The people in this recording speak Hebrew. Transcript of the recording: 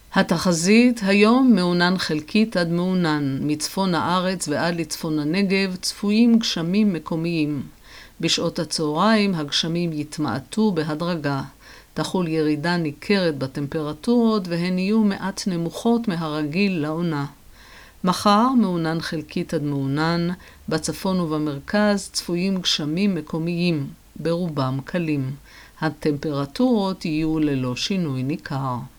התחזית היום מעונן חלקית עד מעונן, מצפון הארץ ועד לצפון הנגב צפויים גשמים מקומיים. בשעות הצהריים הגשמים יתמעטו בהדרגה. תחול ירידה ניכרת בטמפרטורות והן יהיו מעט נמוכות מהרגיל לעונה. מחר מעונן חלקית עד מעונן, בצפון ובמרכז צפויים גשמים מקומיים, ברובם קלים. הטמפרטורות יהיו ללא שינוי ניכר.